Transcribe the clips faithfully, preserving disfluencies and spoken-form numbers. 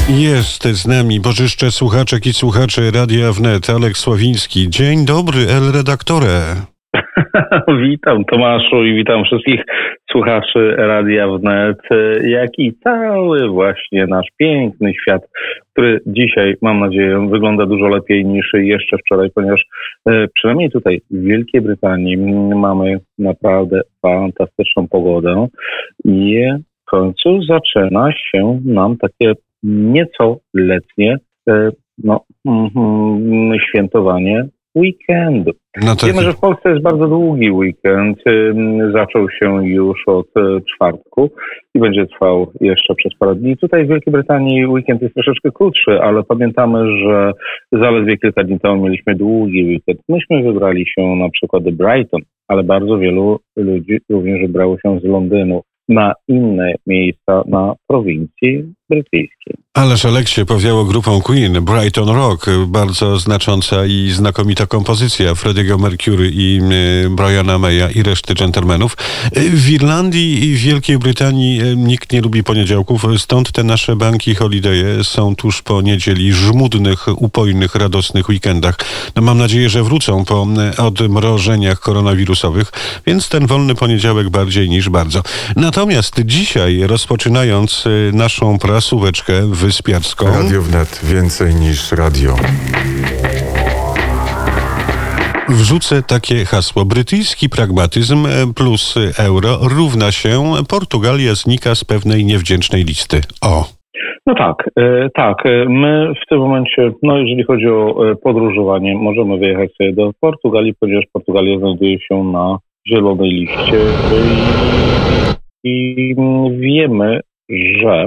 Jest z nami bożyszcze słuchaczek i słuchaczy Radia Wnet, Alek Sławiński. Dzień dobry, el redaktore. Witam Tomaszu i witam wszystkich słuchaczy Radia Wnet, jak i cały właśnie nasz piękny świat, który dzisiaj, mam nadzieję, wygląda dużo lepiej niż jeszcze wczoraj, ponieważ e, przynajmniej tutaj w Wielkiej Brytanii mamy naprawdę fantastyczną pogodę i w końcu zaczyna się nam takie nieco letnie e, no, mm, świętowanie weekendu. No to... Wiemy, że w Polsce jest bardzo długi weekend. Zaczął się już od czwartku i będzie trwał jeszcze przez parę dni. Tutaj w Wielkiej Brytanii weekend jest troszeczkę krótszy, ale pamiętamy, że zaledwie kilka dni temu mieliśmy długi weekend. Myśmy wybrali się na przykład do Brighton, ale bardzo wielu ludzi również wybrało się z Londynu na inne miejsca na prowincji brytyjskiej. Ależ Aleksie, powiało grupą Queen, Brighton Rock, bardzo znacząca i znakomita kompozycja Freddie'ego Mercury i y, Briana Maya i reszty dżentelmenów. W Irlandii i w Wielkiej Brytanii nikt nie lubi poniedziałków, stąd te nasze banki holidaye są tuż po niedzieli, żmudnych, upojnych, radosnych weekendach. No, mam nadzieję, że wrócą po odmrożeniach koronawirusowych, więc ten wolny poniedziałek bardziej niż bardzo. Natomiast dzisiaj, rozpoczynając naszą prasóweczkę wyspiarską... Radio Wnet, więcej niż radio. Wrzucę takie hasło. Brytyjski pragmatyzm plus euro równa się Portugalia znika z pewnej niewdzięcznej listy. O! No tak, e, tak. My w tym momencie, no jeżeli chodzi o podróżowanie, możemy wyjechać sobie do Portugalii, ponieważ Portugalia znajduje się na zielonej liście i, i wiemy, że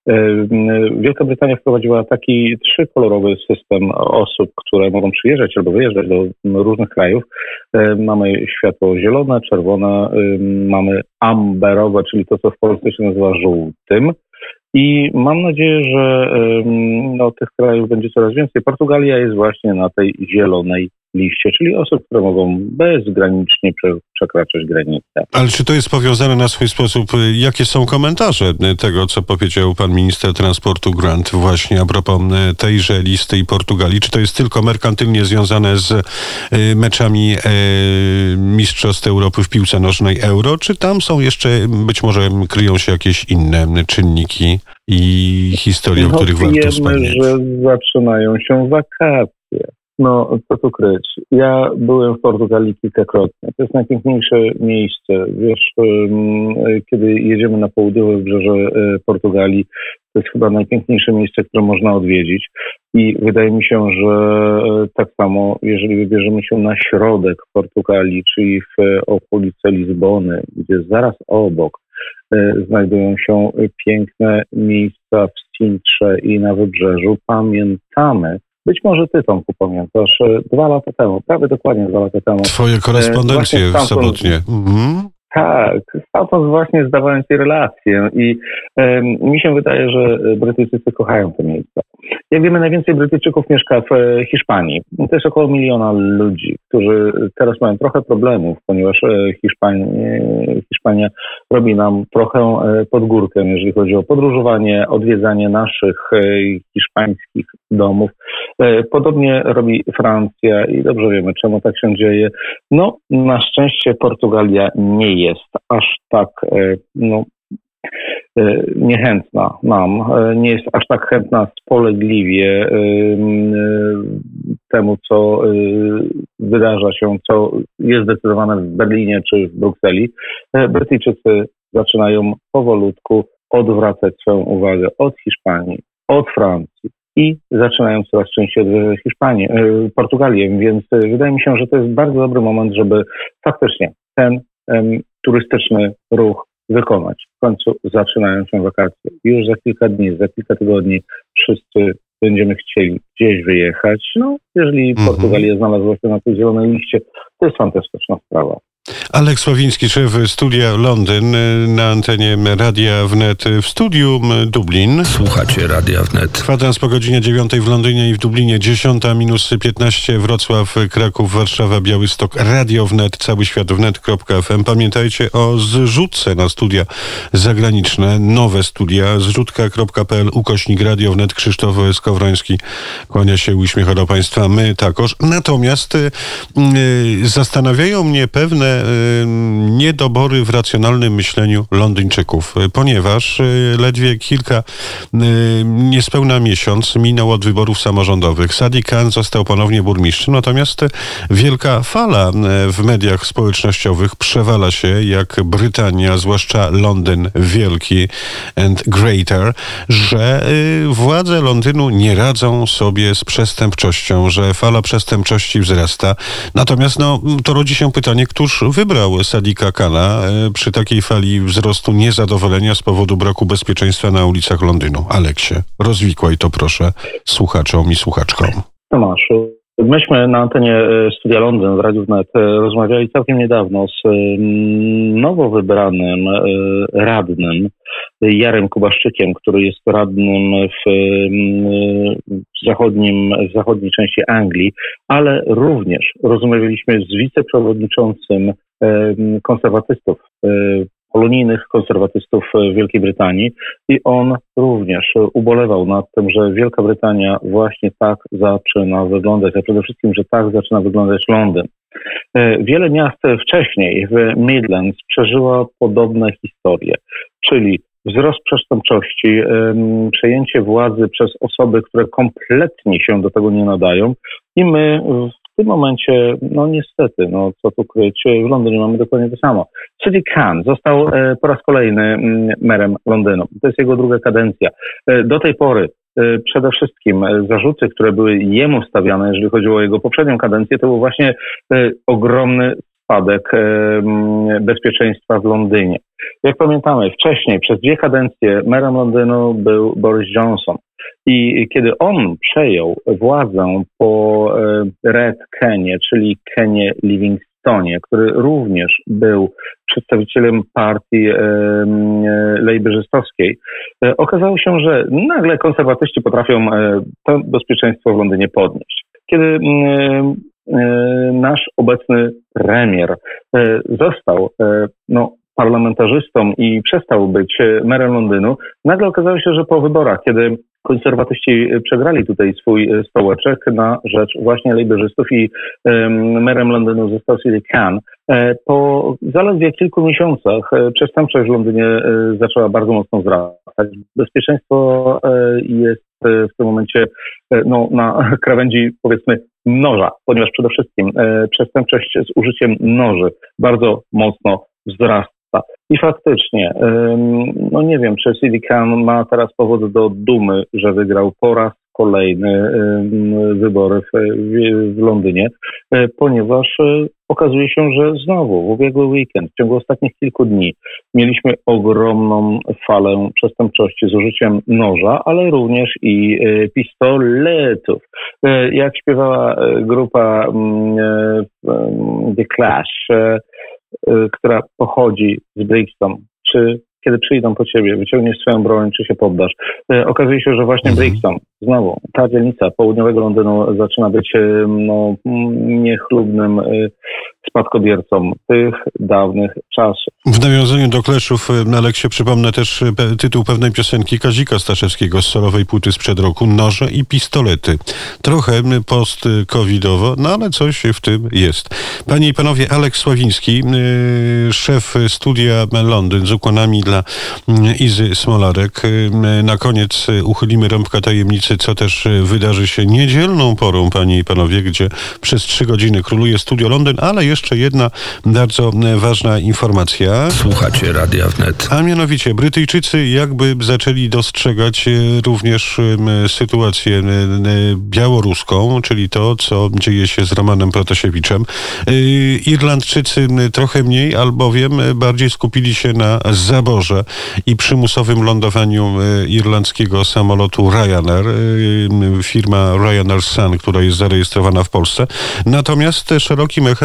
Wielka Brytania wprowadziła taki trzykolorowy system osób, które mogą przyjeżdżać albo wyjeżdżać do różnych krajów. Mamy światło zielone, czerwone, mamy amberowe, czyli to, co w Polsce się nazywa żółtym. I mam nadzieję, że no, tych krajów będzie coraz więcej. Portugalia jest właśnie na tej zielonej liście, czyli osób, które mogą bezgranicznie przekraczać granicę. Ale czy to jest powiązane na swój sposób? Jakie są komentarze tego, co powiedział pan minister transportu Grant właśnie a propos tejże listy i Portugalii? Czy to jest tylko merkantylnie związane z meczami Mistrzostw Europy w piłce nożnej Euro, czy tam są jeszcze, być może kryją się jakieś inne czynniki i historie, no, o których warto wiemy, wspomnieć? Że zaczynają się wakacje. No, co tu kryć? Ja byłem w Portugalii kilkakrotnie. To jest najpiękniejsze miejsce. Wiesz, kiedy jedziemy na południowe wybrzeże Portugalii, to jest chyba najpiękniejsze miejsce, które można odwiedzić. I wydaje mi się, że tak samo, jeżeli wybierzemy się na środek Portugalii, czyli w okolice Lizbony, gdzie zaraz obok znajdują się piękne miejsca w Sintrze i na wybrzeżu, pamiętamy, być może ty, Tomku, pamiętasz, dwa lata temu, prawie dokładnie dwa lata temu. Twoje korespondencje w sobotnie. Mhm. Tak, stamtąd właśnie zdawałem ci relacje i e, mi się wydaje, że Brytyjczycy kochają te miejsca. Jak wiemy, najwięcej Brytyjczyków mieszka w e, Hiszpanii. To jest około miliona ludzi, którzy teraz mają trochę problemów, ponieważ e, Hiszpania, e, Hiszpania robi nam trochę e, pod górkę, jeżeli chodzi o podróżowanie, odwiedzanie naszych e, hiszpańskich domów. E, podobnie robi Francja i dobrze wiemy, czemu tak się dzieje. No, na szczęście Portugalia nie jest aż tak no, niechętna nam, nie jest aż tak chętna spolegliwie temu, co wydarza się, co jest zdecydowane w Berlinie czy w Brukseli. Brytyjczycy zaczynają powolutku odwracać swoją uwagę od Hiszpanii, od Francji i zaczynają coraz częściej odwiedzać Hiszpanię, Portugalię, więc wydaje mi się, że to jest bardzo dobry moment, żeby faktycznie ten um, turystyczny ruch wykonać. W końcu zaczynają się wakacje. Już za kilka dni, za kilka tygodni wszyscy będziemy chcieli gdzieś wyjechać. No, jeżeli mm-hmm. Portugalia znalazła się na tej zielonej liście, to jest fantastyczna sprawa. Aleks Sławiński, szef studia Londyn na antenie Radia Wnet w studiu Dublin. Słuchacie Radia Wnet. Kwadrans po godzinie dziewiątej w Londynie i w Dublinie, dziesiąta minus piętnaście, Wrocław, Kraków, Warszawa, Białystok, Radio Wnet, cały świat wnet kropka f m. Pamiętajcie o zrzutce na studia zagraniczne, nowe studia, zrzutka kropka p l, ukośnik Radio Wnet. Krzysztof Skowroński kłania się, uśmiecha do Państwa, my takoż. Natomiast yy, zastanawiają mnie pewne niedobory w racjonalnym myśleniu Londyńczyków, ponieważ ledwie kilka, niespełna miesiąc minął od wyborów samorządowych. Sadiq Khan został ponownie burmistrzem, natomiast wielka fala w mediach społecznościowych przewala się jak Brytania, zwłaszcza Londyn Wielki and Greater, że władze Londynu nie radzą sobie z przestępczością, że fala przestępczości wzrasta. Natomiast no, to rodzi się pytanie, któż wybrał Sadiqa Khana przy takiej fali wzrostu niezadowolenia z powodu braku bezpieczeństwa na ulicach Londynu? Aleksie, rozwikłaj to proszę słuchaczom i słuchaczkom. Tomaszu, myśmy na antenie Studia Londyn w Radiu Wnet rozmawiali całkiem niedawno z nowo wybranym radnym Jarem Kubaszczykiem, który jest radnym w, w, zachodnim, w zachodniej części Anglii, ale również rozmawialiśmy z wiceprzewodniczącym konserwatystów, polonijnych konserwatystów w Wielkiej Brytanii i on również ubolewał nad tym, że Wielka Brytania właśnie tak zaczyna wyglądać, a przede wszystkim, że tak zaczyna wyglądać Londyn. Wiele miast wcześniej w Midlands przeżyła podobne historie, czyli wzrost przestępczości, przejęcie władzy przez osoby, które kompletnie się do tego nie nadają i my w tym momencie, no niestety, no co tu kryć, w Londynie mamy dokładnie to samo. Sadiq Khan został po raz kolejny merem Londynu. To jest jego druga kadencja. Do tej pory przede wszystkim zarzuty, które były jemu stawiane, jeżeli chodziło o jego poprzednią kadencję, to był właśnie ogromny spadek bezpieczeństwa w Londynie. Jak pamiętamy, wcześniej przez dwie kadencje merem Londynu był Boris Johnson. I kiedy on przejął władzę po Red Kenie, czyli Kenie Livingstonie, który również był przedstawicielem partii lejberzystowskiej, okazało się, że nagle konserwatyści potrafią to bezpieczeństwo w Londynie podnieść. Kiedy nasz obecny premier został no, parlamentarzystą i przestał być merem Londynu, nagle okazało się, że po wyborach, kiedy konserwatyści przegrali tutaj swój stołeczek na rzecz właśnie lejberzystów i um, merem Londynu został Sadiq Khan. E, po zaledwie kilku miesiącach e, przestępczość w Londynie e, zaczęła bardzo mocno wzrastać. Bezpieczeństwo e, jest e, w tym momencie e, no, na krawędzi, powiedzmy, noża, ponieważ przede wszystkim e, przestępczość z użyciem noży bardzo mocno wzrasta. I faktycznie, no nie wiem, czy Sadiq Khan ma teraz powód do dumy, że wygrał po raz kolejny wybory w, w Londynie, ponieważ okazuje się, że znowu w ubiegły weekend, w ciągu ostatnich kilku dni mieliśmy ogromną falę przestępczości z użyciem noża, ale również i pistoletów. Jak śpiewała grupa The Clash, która pochodzi z Brixton, czy kiedy przyjdą po ciebie, wyciągniesz swoją broń, czy się poddasz. E, okazuje się, że właśnie mhm. Brixton, znowu, ta dzielnica południowego Londynu zaczyna być no, niechlubnym e, spadkobiercą tych dawnych czasów. W nawiązaniu do Clashów, Aleksie, przypomnę też pe- tytuł pewnej piosenki Kazika Staszewskiego z solowej płyty sprzed roku, Noże i pistolety. Trochę post-covidowo, no ale coś w tym jest. Panie i panowie, Aleks Sławiński, yy, szef studia Londyn z ukłonami dla Izy Smolarek. Na koniec uchylimy rąbka tajemnicy, co też wydarzy się niedzielną porą, panie i panowie, gdzie przez trzy godziny króluje Studio Londyn, ale jeszcze jedna bardzo ważna informacja. Słuchacie Radia Wnet. A mianowicie Brytyjczycy jakby zaczęli dostrzegać również sytuację białoruską, czyli to, co dzieje się z Romanem Protasiewiczem. Irlandczycy trochę mniej, albowiem bardziej skupili się na zaborze i przymusowym lądowaniu irlandzkiego samolotu Ryanair, firma Ryanair Sun, która jest zarejestrowana w Polsce. Natomiast szerokim echem ostatnio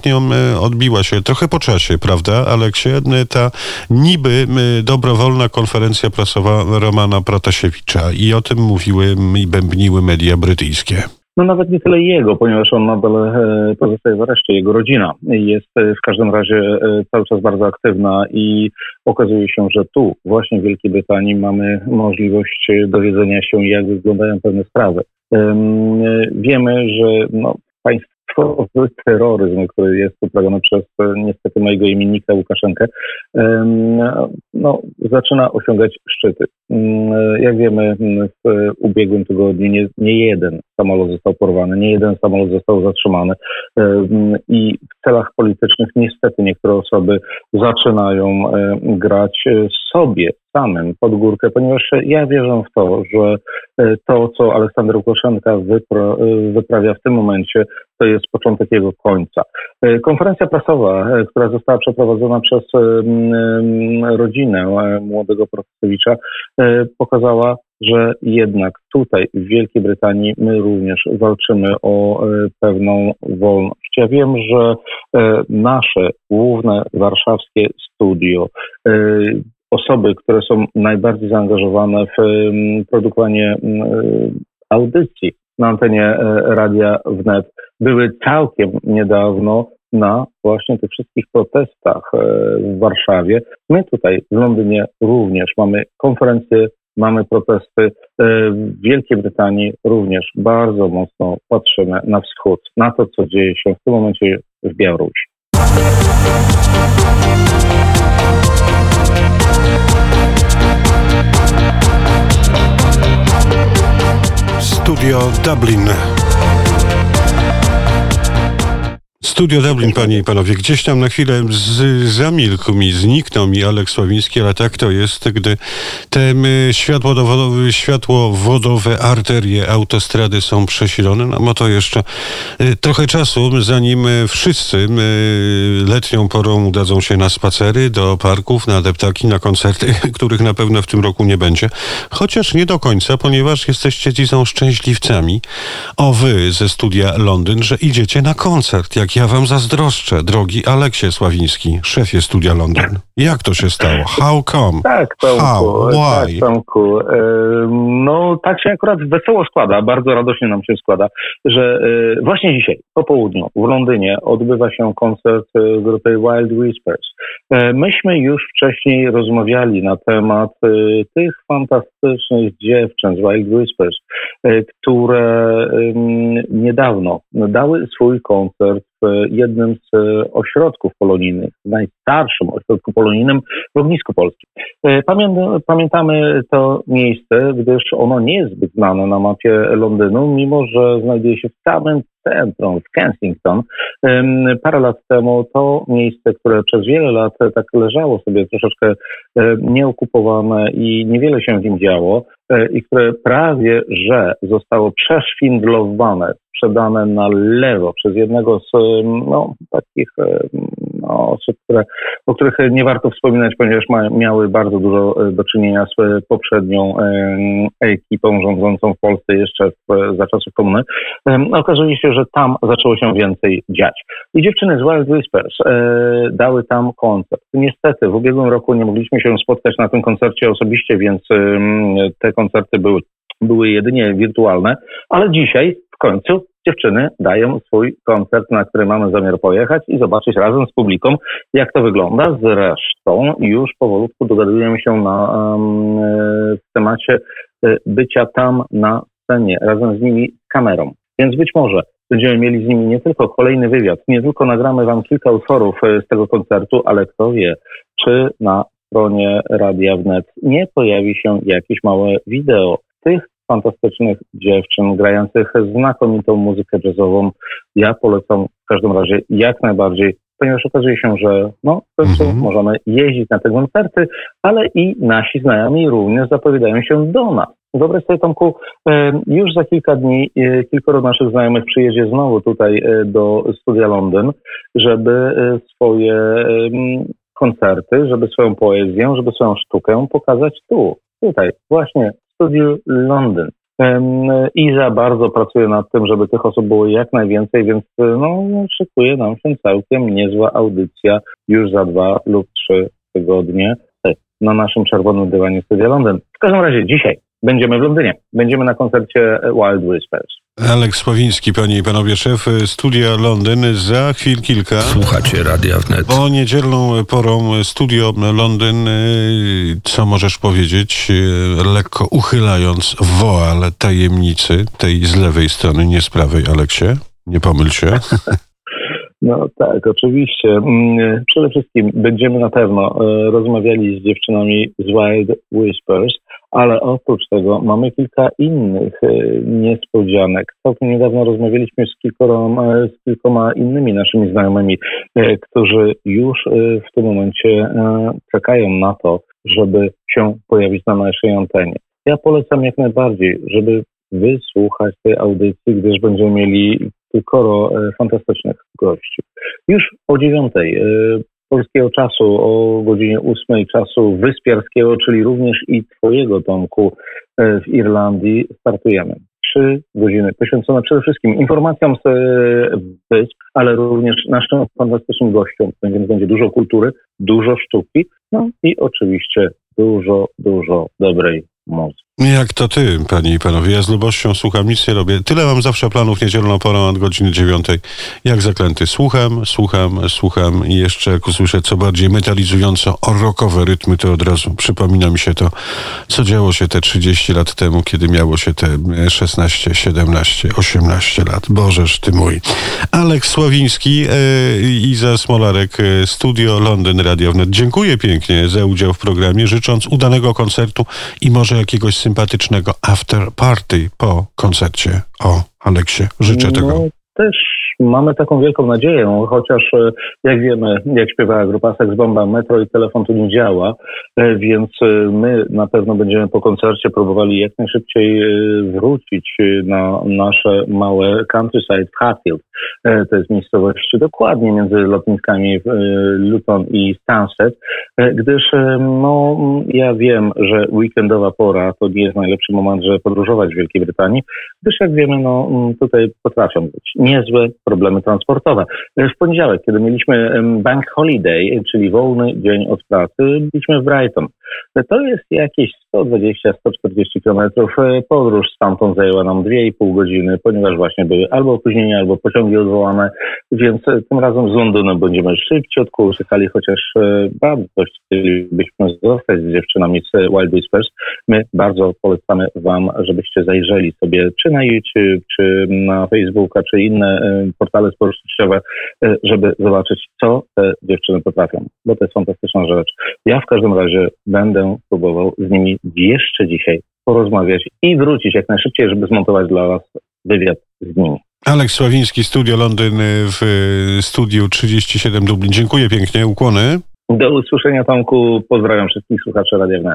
ostatnio e, odbiła się, trochę po czasie, prawda, Aleksie, e, ta niby e, dobrowolna konferencja prasowa Romana Protasiewicza i o tym mówiły i bębniły media brytyjskie. No nawet nie tyle jego, ponieważ on nadal e, pozostaje w areszcie. Jego rodzina jest e, w każdym razie e, cały czas bardzo aktywna i okazuje się, że tu właśnie w Wielkiej Brytanii mamy możliwość dowiedzenia się, jak wyglądają pewne sprawy. E, e, wiemy, że no, państwowy terroryzm, który jest uprawiony przez e, niestety mojego imiennika Łukaszenkę, e, no, zaczyna osiągać szczyty. Jak wiemy, w ubiegłym tygodniu nie, nie jeden samolot został porwany, nie jeden samolot został zatrzymany i w celach politycznych niestety niektóre osoby zaczynają grać sobie samym pod górkę, ponieważ ja wierzę w to, że to, co Aleksander Łukaszenka wypra wyprawia w tym momencie, to jest początek jego końca. Konferencja prasowa, która została przeprowadzona przez rodzinę młodego Protasiewicza, pokazała, że jednak tutaj w Wielkiej Brytanii my również walczymy o pewną wolność. Ja wiem, że nasze główne warszawskie studio, osoby, które są najbardziej zaangażowane w produkowanie audycji na antenie Radia Wnet, były całkiem niedawno na właśnie tych wszystkich protestach w Warszawie. My tutaj w Londynie również mamy konferencje, mamy protesty. W Wielkiej Brytanii również bardzo mocno patrzymy na wschód, na to, co dzieje się w tym momencie w Białorusi. Studio Dublin. Studio Dublin, panie i panowie, gdzieś tam na chwilę z, zamilkł mi, zniknął mi Alek Sławiński, ale tak to jest, gdy te y, światłowodowe, światłowodowe arterie autostrady są przesilone, no bo to jeszcze y, trochę czasu, zanim y, wszyscy y, letnią porą udadzą się na spacery, do parków, na deptaki, na koncerty, których na pewno w tym roku nie będzie. Chociaż nie do końca, ponieważ jesteście ci są szczęśliwcami, o wy ze Studia Londyn, że idziecie na koncert, jak ja wam zazdroszczę, drogi Aleksie Sławiński, szefie Studia Londyn. Jak to się stało? How come? Tak, Tomku. How? Why? Tak, Tomku. No, tak się akurat wesoło składa, bardzo radośnie nam się składa, że właśnie dzisiaj, po południu, w Londynie odbywa się koncert grupy Wild Whispers. Myśmy już wcześniej rozmawiali na temat tych fantastycznych dziewczyn z Wild Whispers, które niedawno dały swój koncert w jednym z ośrodków polonijnych, najstarszym ośrodku polonijnym w Ognisku Polskim. Pamiętamy to miejsce, gdyż ono nie jest zbyt znane na mapie Londynu, mimo że znajduje się w samym centrum, w Kensington. Parę lat temu to miejsce, które przez wiele lat tak leżało sobie troszeczkę nieokupowane i niewiele się w nim działo i które prawie że zostało przeszwindlowane, sprzedane na lewo przez jednego z no, takich no, osób, które, o których nie warto wspominać, ponieważ ma, miały bardzo dużo do czynienia z poprzednią e, ekipą rządzącą w Polsce jeszcze w, za czasów komuny. E, okazuje się, że tam zaczęło się więcej dziać. I dziewczyny z Wild Whispers e, dały tam koncert. Niestety w ubiegłym roku nie mogliśmy się spotkać na tym koncercie osobiście, więc e, te koncerty były, były jedynie wirtualne, ale dzisiaj w końcu dziewczyny dają swój koncert, na który mamy zamiar pojechać i zobaczyć razem z publiką, jak to wygląda. Zresztą już powolutku dogadujemy się na, um, w temacie bycia tam na scenie, razem z nimi z kamerą. Więc być może będziemy mieli z nimi nie tylko kolejny wywiad, nie tylko nagramy wam kilka utworów z tego koncertu, ale kto wie, czy na stronie Radia Wnet nie pojawi się jakieś małe wideo tych fantastycznych dziewczyn grających znakomitą muzykę jazzową. Ja polecam w każdym razie jak najbardziej, ponieważ okazuje się, że no, w końcu mm-hmm. możemy jeździć na te koncerty, ale i nasi znajomi również zapowiadają się do nas. Wyobraź sobie, Tomku, już za kilka dni kilkoro naszych znajomych przyjedzie znowu tutaj do Studia Londyn, żeby swoje koncerty, żeby swoją poezję, żeby swoją sztukę pokazać tu, tutaj, właśnie w Studiu Londyn. Iza bardzo pracuje nad tym, żeby tych osób było jak najwięcej, więc no, szykuje nam się całkiem niezła audycja już za dwa lub trzy tygodnie na naszym czerwonym dywanie Studia Londyn. W każdym razie dzisiaj będziemy w Londynie. Będziemy na koncercie Wild Whispers. Aleks Sławiński, panie i panowie, szef Studia Londyn. Za chwil kilka. Słuchacie Radia Wnet. O niedzielną porą Studio Londyn, co możesz powiedzieć, lekko uchylając woal tajemnicy tej z lewej strony, nie z prawej, Aleksie? Nie pomyl się. No tak, oczywiście. Przede wszystkim będziemy na pewno rozmawiali z dziewczynami z Wild Whispers, ale oprócz tego mamy kilka innych niespodzianek. Całkiem niedawno rozmawialiśmy z kilkoma, z kilkoma innymi naszymi znajomymi, którzy już w tym momencie czekają na to, żeby się pojawić na naszej antenie. Ja polecam jak najbardziej, żeby wysłuchać tej audycji, gdyż będziemy mieli kilkoro fantastycznych gości. Już o dziewiątej polskiego czasu, o godzinie ósmej czasu wyspiarskiego, czyli również i twojego, Tomku, w Irlandii startujemy. Trzy godziny poświęcone przede wszystkim informacjom z wysp, ale również naszym fantastycznym gościom, więc będzie dużo kultury, dużo sztuki, no i oczywiście dużo, dużo dobrej muzyki. Jak to ty, panie i panowie, ja z lubością słucham, nic nie robię. Tyle mam zawsze planów niedzielną porą od godziny dziewiątej. Jak zaklęty. Słucham, słucham, słucham i jeszcze jak usłyszę co bardziej metalizująco rockowe rytmy, to od razu przypomina mi się to, co działo się te trzydzieści lat temu, kiedy miało się te szesnaście, siedemnaście, osiemnaście lat. Bożeż ty mój. Aleks Sławiński, e, Iza Smolarek, Studio Londyn, Radio Wnet. Dziękuję pięknie za udział w programie, życząc udanego koncertu i może jakiegoś sympatycznego after party po koncercie. O, Aleksie, życzę no, tego. Też mamy taką wielką nadzieję, chociaż jak wiemy, jak śpiewała grupa Sex Bomba, metro i telefon tu nie działa, więc my na pewno będziemy po koncercie próbowali jak najszybciej wrócić na nasze małe countryside w Hatfield. To jest miejscowość dokładnie między lotniskami Luton i Stansted, gdyż no, ja wiem, że weekendowa pora to nie jest najlepszy moment, żeby podróżować w Wielkiej Brytanii, gdyż jak wiemy, no tutaj potrafią być niezłe problemy transportowe. W poniedziałek, kiedy mieliśmy Bank Holiday, czyli wolny dzień od pracy, byliśmy w Brighton. To jest jakieś sto dwadzieścia do stu czterdziestu kilometrów. Podróż stamtąd zajęła nam dwie i pół godziny, ponieważ właśnie były albo opóźnienia, albo pociągi odwołane, więc tym razem z Londynu będziemy szybciutko uciekali, chociaż bardzo chcielibyśmy zostać z dziewczynami z Wild Whispers. My bardzo polecamy wam, żebyście zajrzeli sobie czy na YouTube, czy na Facebooka, czy inne portale społecznościowe, żeby zobaczyć, co te dziewczyny potrafią, bo to jest fantastyczna rzecz. Ja w każdym razie będę próbował z nimi jeszcze dzisiaj porozmawiać i wrócić jak najszybciej, żeby zmontować dla was wywiad z nimi. Aleks Sławiński, Studio Londyn w studiu trzydzieści siedem Dublin. Dziękuję pięknie, ukłony. Do usłyszenia, Tomku. Pozdrawiam wszystkich słuchaczy Radia Wnet.